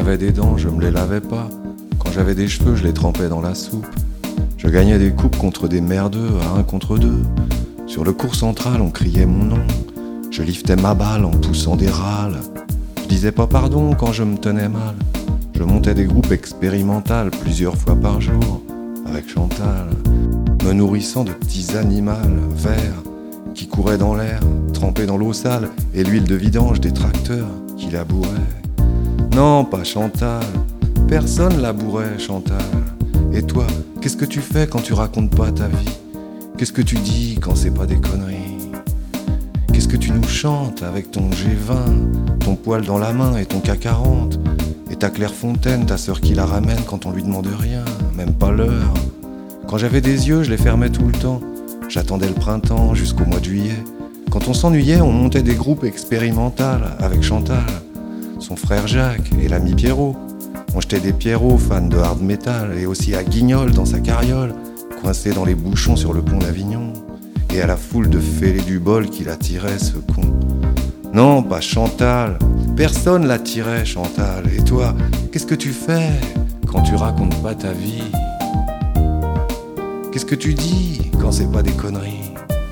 j'avais des dents, je me les lavais pas. Quand j'avais des cheveux, je les trempais dans la soupe. Je gagnais des coupes contre des merdeux, à 1 contre 2. Sur le cours central, on criait mon nom. Je liftais ma balle en poussant des râles. Je disais pas pardon quand je me tenais mal. Je montais des groupes expérimentaux plusieurs fois par jour avec Chantal, me nourrissant de petits animaux verts qui couraient dans l'air, trempés dans l'eau sale et l'huile de vidange des tracteurs qui labouraient. Non, pas Chantal, personne labourait Chantal. Et toi, qu'est-ce que tu fais quand tu racontes pas ta vie? Qu'est-ce que tu dis quand c'est pas des conneries? Qu'est-ce que tu nous chantes avec ton G20, ton poil dans la main et ton K40? Et ta Clairefontaine, ta sœur qui la ramène quand on lui demande rien, même pas l'heure. Quand j'avais des yeux, je les fermais tout le temps. J'attendais le printemps jusqu'au mois de juillet. Quand on s'ennuyait, on montait des groupes expérimentaux avec Chantal, son frère Jacques et l'ami Pierrot. On jetait des Pierrots fans de hard metal et aussi à Guignol dans sa carriole, coincé dans les bouchons sur le pont d'Avignon. Et à la foule de fêlés du bol qui l'attirait, ce con. Non, pas Chantal. Personne l'attirait, Chantal. Et toi, qu'est-ce que tu fais quand tu racontes pas ta vie? Qu'est-ce que tu dis quand c'est pas des conneries?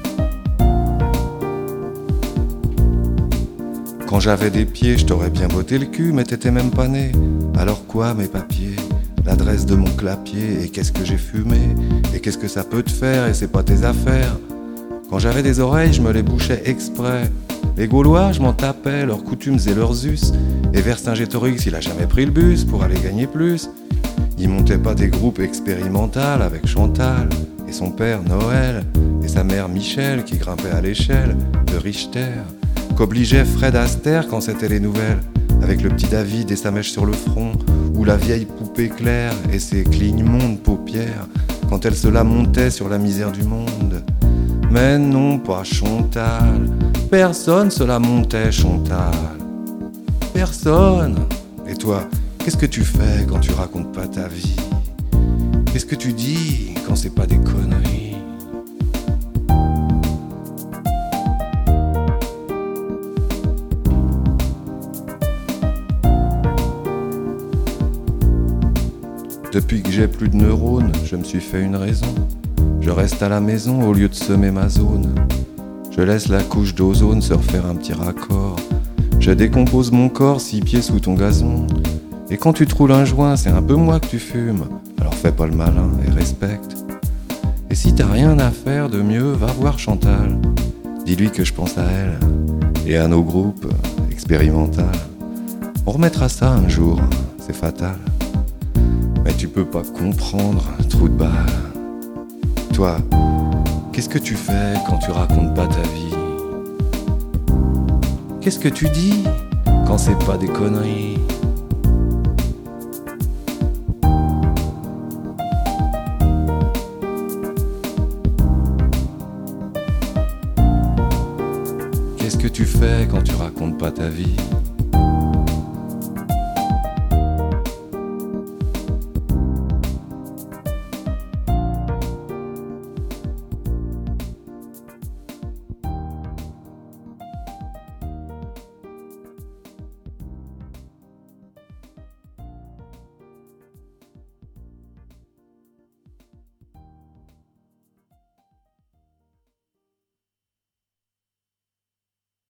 Quand j'avais des pieds, je t'aurais bien botté le cul, mais t'étais même pas né. Alors quoi, mes papiers? L'adresse de mon clapier, et qu'est-ce que j'ai fumé? Et qu'est-ce que ça peut te faire? Et c'est pas tes affaires. Quand j'avais des oreilles, je me les bouchais exprès. Les Gaulois, je m'en tapais, leurs coutumes et leurs us. Et Vercingétorix, il a jamais pris le bus pour aller gagner plus. Il montait pas des groupes expérimentaux avec Chantal et son père Noël et sa mère Michel qui grimpait à l'échelle de Richter, qu'obligeait Fred Astaire quand c'était les nouvelles, avec le petit David et sa mèche sur le front, ou la vieille poupée Claire et ses clignements de paupières quand elle se la montait sur la misère du monde. Mais non, pas Chantal. Personne se la montait, Chantal. Personne. Et toi, qu'est-ce que tu fais quand tu racontes pas ta vie? Qu'est-ce que tu dis quand c'est pas des conneries? Depuis que j'ai plus de neurones, je me suis fait une raison. Je reste à la maison au lieu de semer ma zone. Je laisse la couche d'ozone se refaire un petit raccord. Je décompose mon corps 6 pieds sous ton gazon. Et quand tu te roules un joint, c'est un peu moi que tu fumes. Alors fais pas le malin et respecte. Et si t'as rien à faire de mieux, va voir Chantal. Dis-lui que je pense à elle et à nos groupes expérimentaux. On remettra ça un jour, c'est fatal. Mais tu peux pas comprendre, trou de balle. Toi, qu'est-ce que tu fais quand tu racontes pas ta vie? Qu'est-ce que tu dis quand c'est pas des conneries? Qu'est-ce que tu fais quand tu racontes pas ta vie?